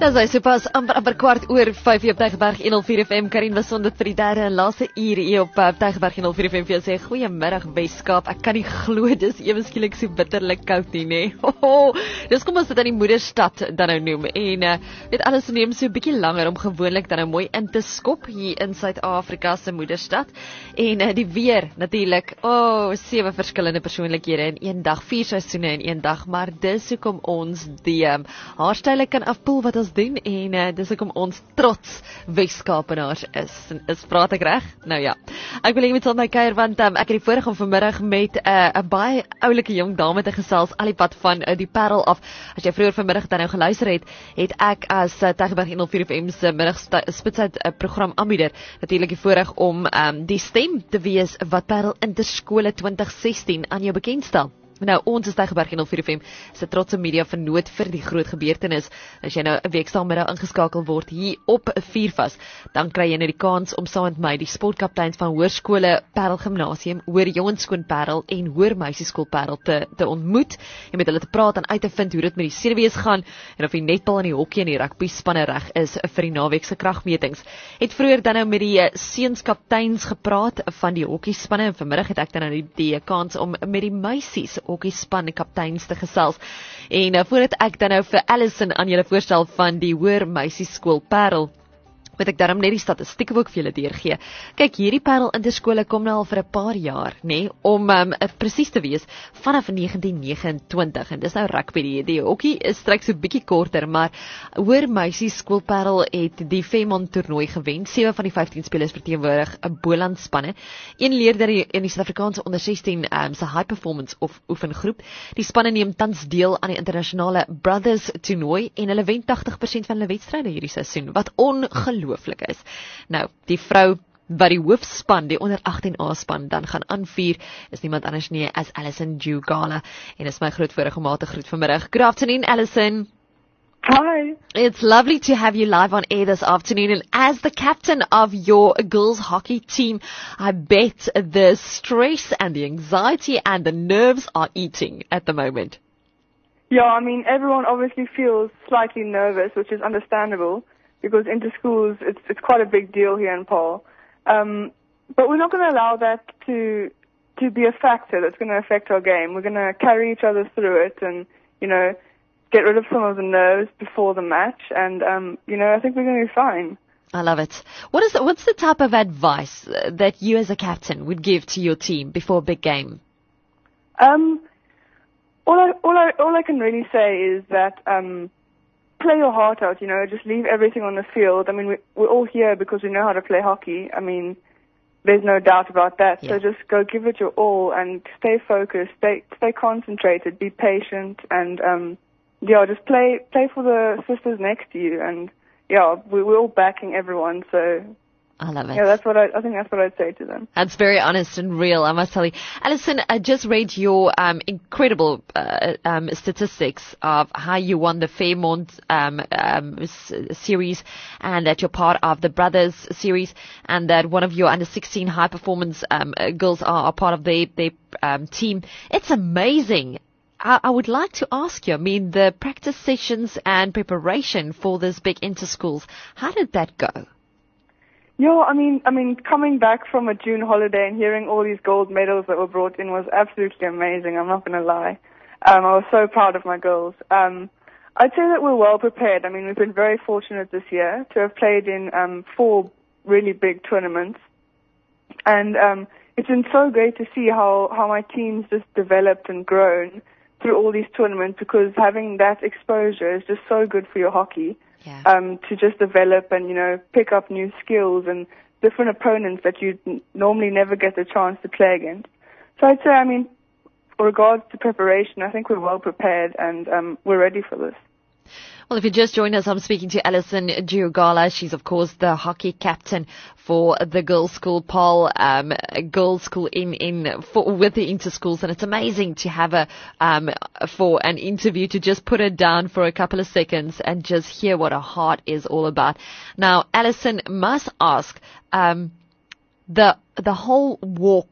Dis hy sopas amper kwart oor 5 op Tygerberg 104 FM. Karin was sonder vir die derde en laaste uur hier op Tygerberg 104 FM vir jou sê goeiemiddag Weskaap. Ek kan nie glo dis ewe skielik so bitterlik koud nie, nê. Dis kom ons dit aan die moederstad dan nou noem en weet alles neem so 'n bietjie langer om gewoonlik dan nou mooi in te skop hier in Suid-Afrika se moederstad. En die weer natuurlik. 7 verskillende persoonlikhede in een dag, 4 seisoene in een dag, maar dis hoekom ons die haarstyle kan afpoel wat ons doen en dis hoekom ons trots Weskaapenaars is praat ek reg? Nou ja, ek wil net met my kuier want ek het die voorreg om vanmiddag met 'n baie oulike jong dame te gesels al die pad van die Parel af. As jy vroeër vanmiddag dan nou geluister het ek as Tygerberg 104 FM se middagspitsuit program aanbieder natuurlik die voorreg om die stem te wees wat Parel Interskole 2016 aan jou bekendstel. Nou, ons is Tygerberg 104 FM, se trotse media vernoot vir die groot gebeurtenis. As jy nou 'n week saamiddag ingeskakel word hier op 'n Viervas, dan kry jy nou die kans om saam met my die sportkapteins van Hoërskole Parel Gimnasium, Hoër Jongenskoon Parel en Hoër Meisieskool Parel te ontmoet en met hulle te praat en uit te vind hoe dit met die sewees gaan en of die netbal en die hokkie en die rugby spanne reg is vir die naweek se kragmetings. Het vroeër dan nou met die seunskapteins gepraat van die hokkie spanne en vanmiddag het ek dan nou die kans om met die meisies hokkie span kapteins te gesels. En voordat ek dan nou vir Alison aan julle voorstel van die Hoër Meisieskool Parel, moet ek daarom net die statistieke ook vir julle deurgee. Kyk, hierdie Parel Interskole kom nou al vir 'n paar jaar, nê, om presies te wees, vanaf 1929, en dis nou rugby, die hokkie is straks so bietjie korter, maar Hoër Meisieskool Parel het die Fairmont toernooi gewen, 7 van die 15 spelers verteenwoordig 'n Boland spanne, een leerder in die Suid-Afrikaanse onder 16 se high performance of oefengroep. Die spanne neem tans deel aan die internasionale Brothers toernooi en hulle wen 80% van hulle wedstryde hierdie seisoen, wat ongelooflik is. Nou, die vrou wat die hoofspan, die onder 18A span dan gaan aanvuur, is niemand anders nie as Alison Jugala. En is my groot voorreg om haar te groet vanmiddag. Good afternoon, Alison. Hi. It's lovely to have you live on air this afternoon. And as the captain of your girls hockey team, I bet the stress and the anxiety and the nerves are eating at the moment. Yeah, I mean, everyone obviously feels slightly nervous, which is understandable, because inter-schools, it's quite a big deal here in Paarl. But we're not going to allow that to be a factor that's going to affect our game. We're going to carry each other through it and, get rid of some of the nerves before the match. And, I think we're going to be fine. I love it. What's the type of advice that you as a captain would give to your team before a big game? All I can really say is that, play your heart out, just leave everything on the field. I mean, we're all here because we know how to play hockey. I mean, there's no doubt about that. Yeah. So just go give it your all and stay focused, stay concentrated, be patient, and, just play for the sisters next to you. And, we're all backing everyone, so... I love it. Yeah, I think that's what I'd say to them. That's very honest and real, I must tell you. Alison, I just read your incredible statistics of how you won the Fairmont series and that you're part of the Brothers series and that one of your under 16 high performance girls are part of their team. It's amazing. I would like to ask you, I mean, the practice sessions and preparation for this big inter-schools, how did that go? Yeah, I mean, coming back from a June holiday and hearing all these gold medals that were brought in was absolutely amazing. I'm not going to lie. I was so proud of my girls. I'd say that we're well prepared. I mean, we've been very fortunate this year to have played in 4 really big tournaments. And it's been so great to see how my team's just developed and grown through all these tournaments, because having that exposure is just so good for your hockey. Yeah. To just develop and, pick up new skills and different opponents that you normally never get the chance to play against. So I'd say, with regards to preparation, I think we're well prepared and we're ready for this. Well, if you just joined us, I'm speaking to Alison Jugala. She's, of course, the hockey captain for the girls' school, Paarl girls' school with the inter-schools. And it's amazing to have for an interview to just put her down for a couple of seconds and just hear what her heart is all about. Now, Alison, must ask, the whole walk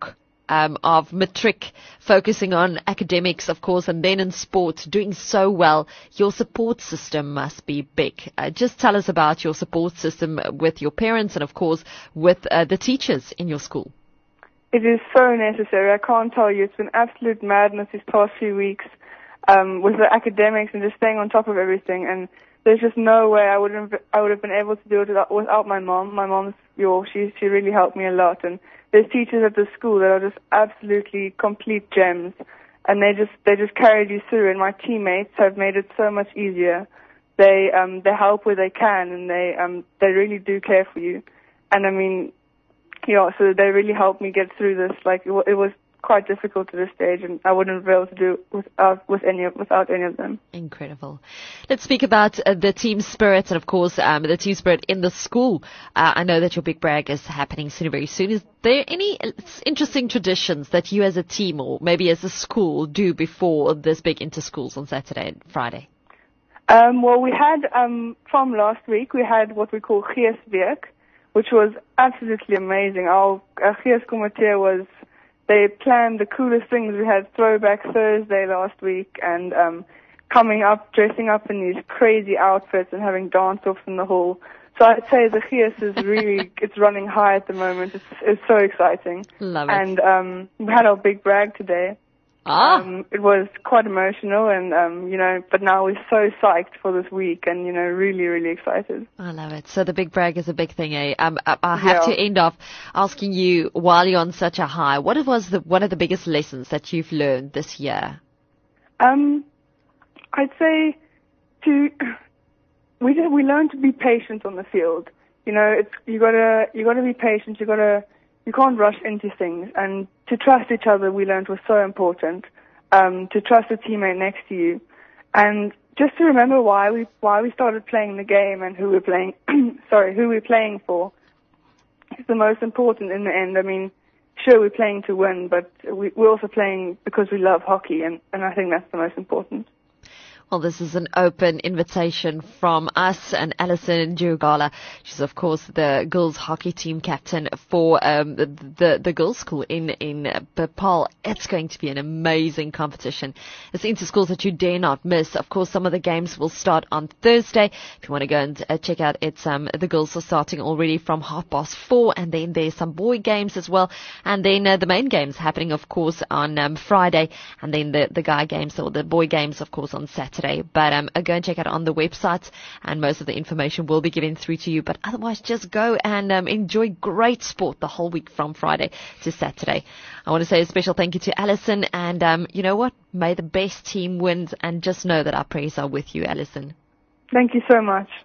of matric, focusing on academics, of course, and then in sports, doing so well. Your support system must be big. Just tell us about your support system with your parents and, of course, with the teachers in your school. It is so necessary. I can't tell you. It's been absolute madness these past few weeks with the academics and just staying on top of everything. And there's just no way I would have been able to do it without my mom. My mom's she really helped me a lot. And there's teachers at the school that are just absolutely complete gems, and they just carried you through. And my teammates have made it so much easier. They help where they can, and they really do care for you. And I mean, so they really helped me get through this. Like it was quite difficult at this stage, and I wouldn't be able to do it without any of them. Incredible. Let's speak about the team spirit, and of course the team spirit in the school. I know that your Big Brag is happening very soon. Is there any interesting traditions that you as a team or maybe as a school do before this big inter-schools on Saturday and Friday? Well, we had from last week we had what we call Geesweek, which was absolutely amazing. Our Geeskomitee they planned the coolest things. We had Throwback Thursday last week, and dressing up in these crazy outfits and having dance-offs in the hall. So I'd say the Gees is really, it's running high at the moment. It's so exciting. Love it. And we had our Big Brag today. It was quite emotional, and but now we're so psyched for this week, and really, really excited. I love it. So the Big Brag is a big thing, eh? I have to end off asking you, while you're on such a high, what was one of the biggest lessons that you've learned this year? I'd say we learn to be patient on the field. You gotta be patient. You can't rush into things, and to trust each other, we learned was so important. To trust a teammate next to you, and just to remember why we started playing the game and who we're playing. Who we're playing for. It's the most important in the end. I mean, sure, we're playing to win, but we're also playing because we love hockey, and I think that's the most important. Well, this is an open invitation from us and Alison Jugala. She's, of course, the girls hockey team captain for the girls' school in Paarl. It's going to be an amazing competition. It's inter-schools that you dare not miss. Of course, some of the games will start on Thursday. If you want to go and check out, it's the girls are starting already from 4:30, and then there's some boy games as well. And then the main games happening, of course, on Friday, and then the guy games or the boy games, of course, on Saturday. But go and check out on the website, and most of the information will be given through to you. But otherwise, just go and enjoy great sport the whole week from Friday to Saturday. I want to say a special thank you to Alison, and you know what? May the best team win, and just know that our prayers are with you, Alison. Thank you so much.